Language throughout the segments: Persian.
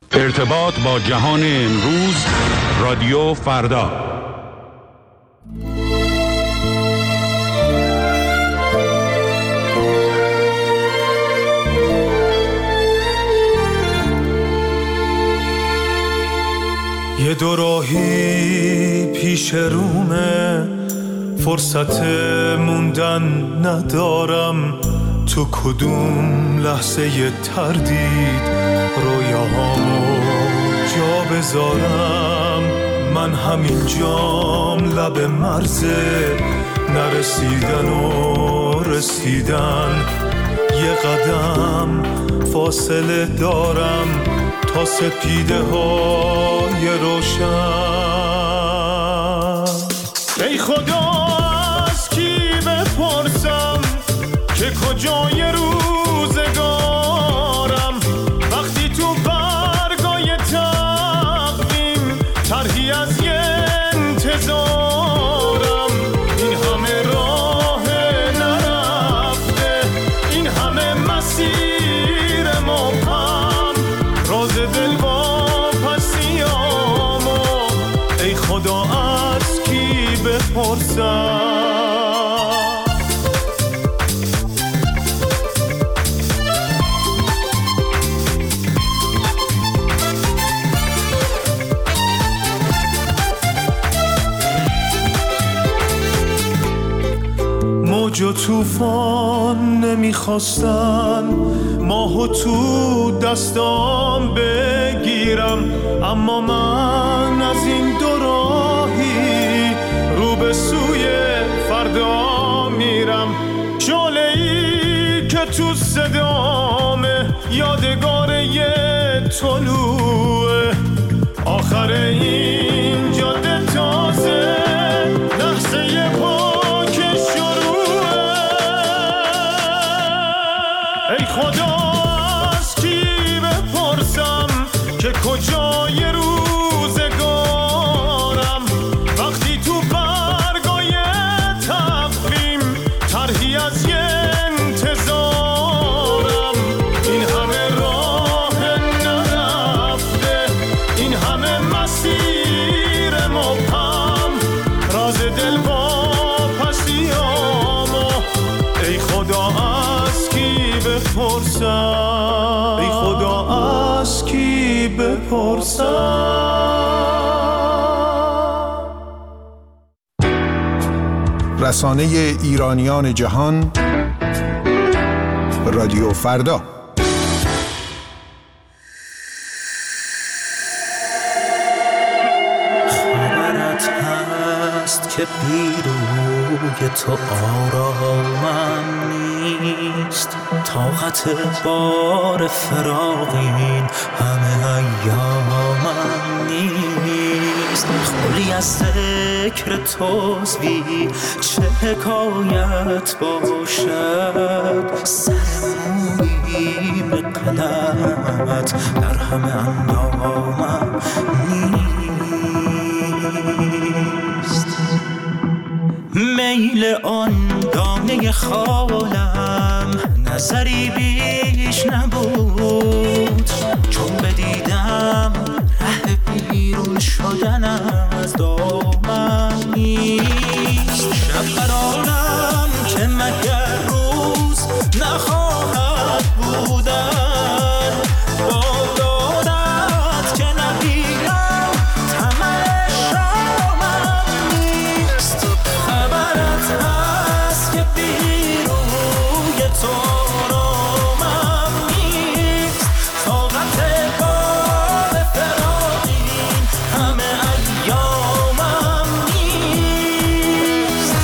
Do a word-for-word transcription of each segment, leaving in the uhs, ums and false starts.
ارتباط با جهان امروز، رادیو فردا. یه دو راهی پیش رومه، فرصت موندن ندارم، تو کدوم لحظه ی تردید رویاهامو جا بذارم. من همین جام لب مرزه، نرسیدن و رسیدن، یه قدم فاصله دارم تا سپیده های روشن. ای خدا از کی بپرسم که کجای روزگارم، وقتی تو برگای تقویم طرحی از یه انتظارم. این همه راه نرفته، این همه مسیر مبهم، راز دل واپسیامو ای خدا از کی بپرسم. موج و طوفان نمیخواستن ماهو تو دستام بگیرم، اما من از این دو راهی رو به سوی فردا میرم. شعله‌ای که تو صدامه یادگار یه طلوعه، آخر این جاده تازه لحظه پاک شروعه. ای خدا از کی بپرسم که کجای روزگارم، وقتی تو برگای تقویم طرحی از یه انتظارم. این همه راه نرفته، این همه مسیر مبهم، راز دل واپسیامو ای خدا از کی بپرسم، ای خدا از کی بپرسم. رسانه ایرانیان جهان، رادیو فردا. خبرت هست که بیروی تو آرامم نیست، طاقت بار فراقین همه ایامم نیست. خلی از ذکر توزوی چه حکایت باشد، سر مویی به قلمت در همه اندامم نیست. میل آن دانه خالم نظری بیش نبود، چون بدیدم ره بیرون شدن از دامن نیست. شب قرارم که مگر روز نخواهد بودن، با دادت که نبینم طمع شامم نیست. خبرت هست که بیروی تو آرامم نیست، طاقت بار فراقین همه ایامم نیست.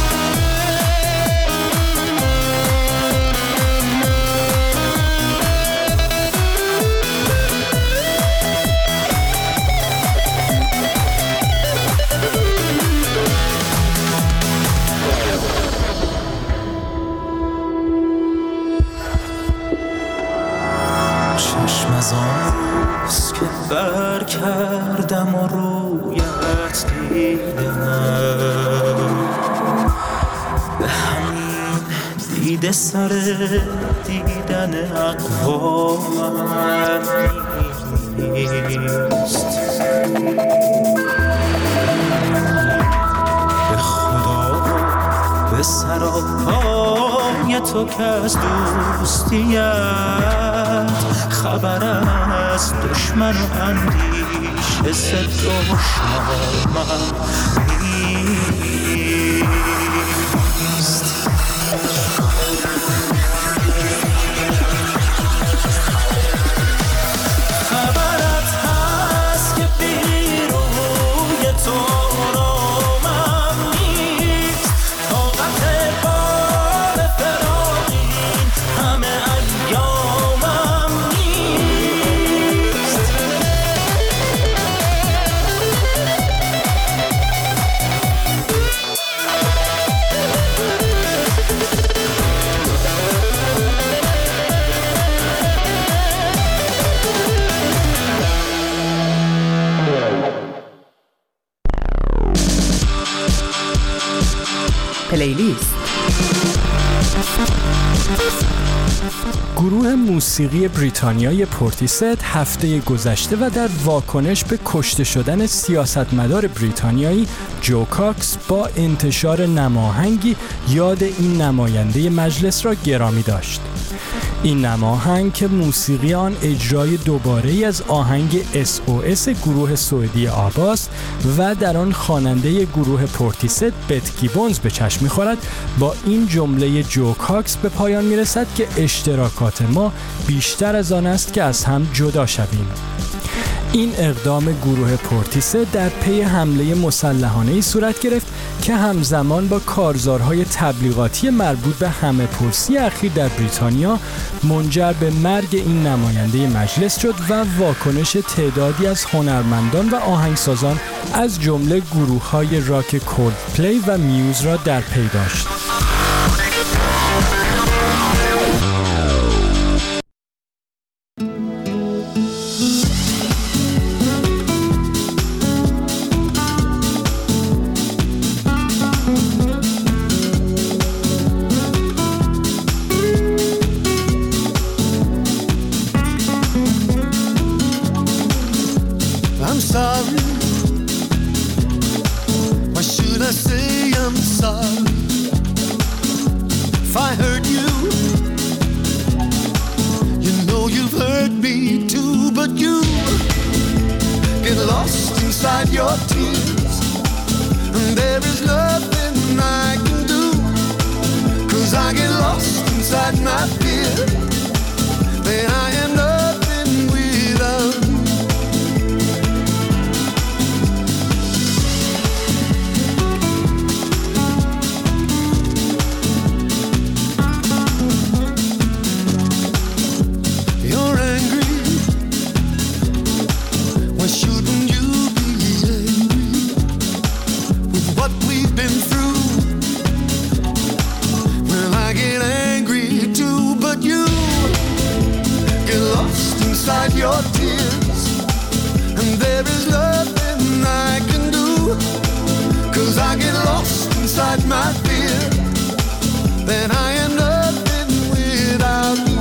چشم از آن روز که بر کردم و رویت دیدم، به همین دیده سر دیدن اقوامم نیست. های تو که از دوستیت خبر از دشمن و اندیشه ضد و شامم نیست. خبرت هست که بیروی تو رامم نیست. طاقت بار فراقین همه ایامم نیست. پلیلیست. گروه موسیقی بریتانیای پورتیست هفته گذشته و در واکنش به کشته شدن سیاستمدار بریتانیایی جو کاکس با انتشار نماهنگی یاد این نماینده مجلس را گرامی داشت. این نماهنگ که موسیقی آن اجرای دوباره‌ای از آهنگ اس او اس گروه سوئدی آباست و در آن خواننده گروه پورتیست بت گیبونز به چشم می‌خورد، با این جمله جو کاکس به پایان می‌رسد که اشتراکات ما بیشتر از آن است که از هم جدا شویم. این اقدام گروه پورتیست در پی حمله مسلحانه‌ای صورت گرفت که همزمان با کارزارهای تبلیغاتی مربوط به همه پرسی اخیر در بریتانیا منجر به مرگ این نماینده مجلس شد و واکنش تعدادی از هنرمندان و آهنگسازان از جمله گروه‌های راک کولدپلی و میوز را در پی داشت. I'm sorry. Why should I say I'm sorry? If I hurt you, you know you've hurt me too. But you get lost inside your tears, and there is nothing I can do, 'cause I get lost inside my fear. Then I am nothing without you. Your tears, and there is nothing I can do, 'cause I get lost inside my fear. Then I am nothing without you.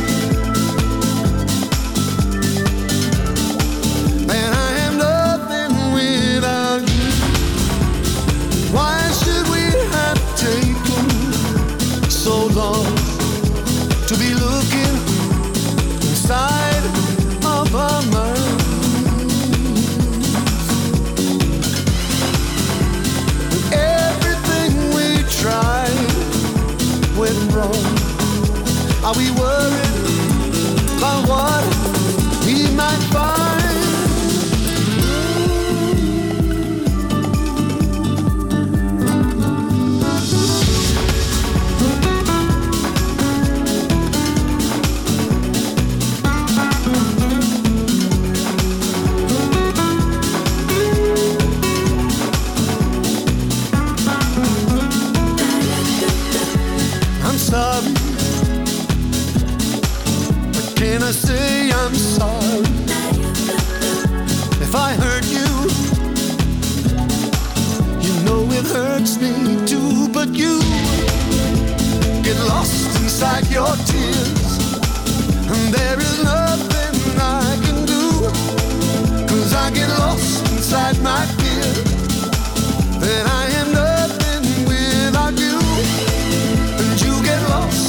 Then I am nothing without you. Why should we have taken so long to be looking inside of our minds? Everything we tried went wrong. Are we worried about what we might find? Sorry, but can I say I'm sorry if I hurt you? You know it hurts me too, but you get lost inside your tears, and there is nothing I can do, 'cause I get lost inside my fear. Then I am nothing without you, and you get lost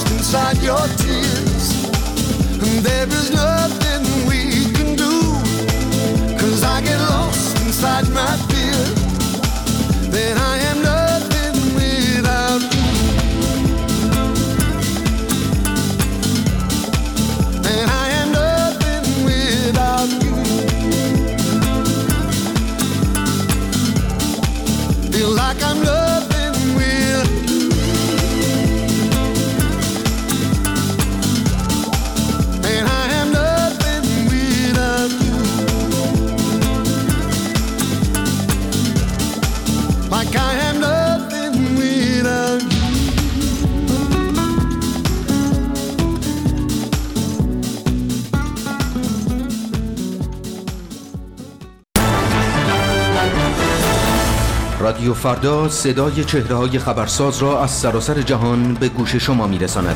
رادیو فردا صدای چهره‌های خبرساز را از سراسر جهان به گوش شما می‌رساند.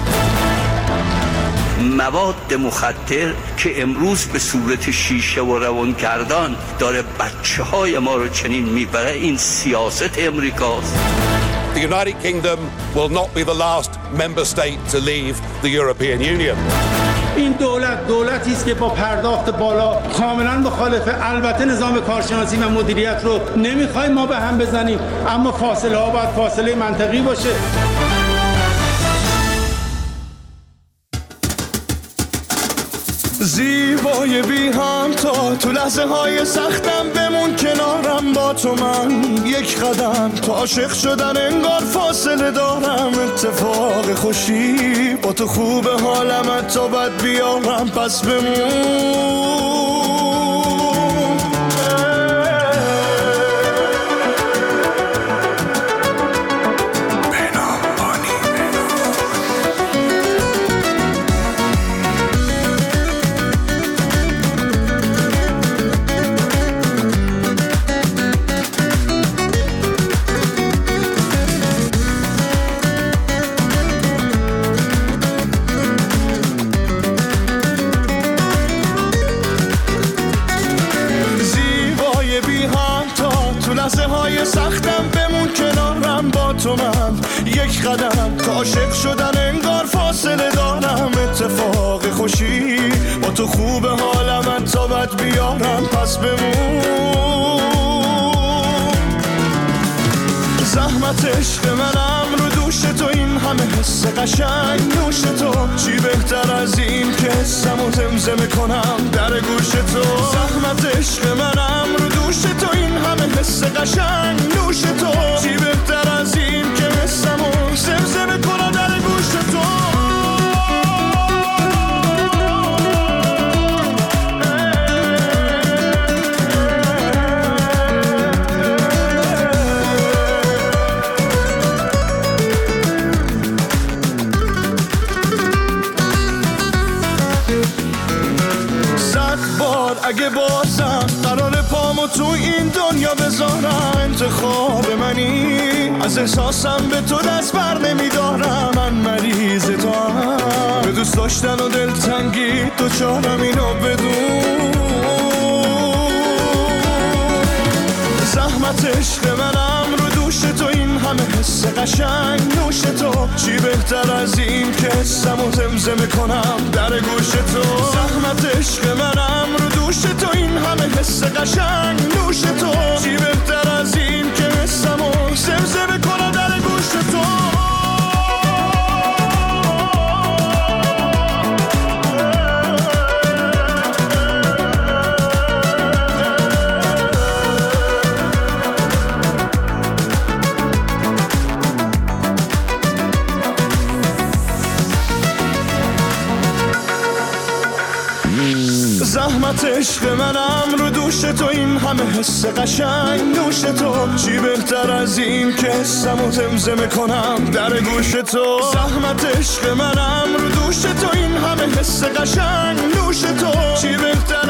مواد مخدر که امروز به صورت شیشه و روانگردان داره بچه های ما رو چنین میبره، این سیاست امریکاست. The United Kingdom will not be the last member state to leave the European Union. این دولت دولتی است که با پرداخت بالا کاملا مخالفه. البته نظام کارشناسی و مدیریت رو نمیخوایم ما به هم بزنیم، اما فاصله ها باید فاصله منطقی باشه. زیبای بی همتا تو لحظه های سختم بمون کنارم، با تو من یک قدم تو عاشق شدن انگار فاصله دارم. اتفاق خوشی با تو خوب حالم تا بد بیارم، پس بمون. سختم بمون کنارم، با تو من یک قدم تا عاشق شدن انگار فاصله دارم. اتفاق خوشی با تو خوب حالم تا بد بیارم، پس بمون. زحمت عشق منم رو دوش تو، این همه حس قشنگ نوش تو. چی بهتر از این که حسمو زمزمه کنم در گوش تو. زحمت عشق منم رو دوش تو، این همه حس قشنگ نوش تو. چی بهتر از این که حسمو زمزمه کنم در گوش تو. اگه بازم قرار پامو تو این دنیا بذارم، انتخاب منی از احساسم به تو دست بر نمیدارم. من مریض تو هم به دوست داشتن و دلتنگی دوچارم، اینو بدون. زحمت عشق منم رو دوش تو، این همه حس قشنگ نوش تو. چی بهتر از این که حسمو زمزمه کنم در گوش تو. زحمت عشق منم رو دوش تو، این همه حس قشنگ نوش تو. چی بهتر از این که حسمو زمزمه کنم در گوش تو. زحمت عشق منم رو دوش تو، این همه حس قشنگ نوش تو. چی بهتر از این که حسمو زمزمه کنم در گوش تو. زحمت عشق منم رو دوش تو، این همه حس قشنگ نوش تو. چی بهتر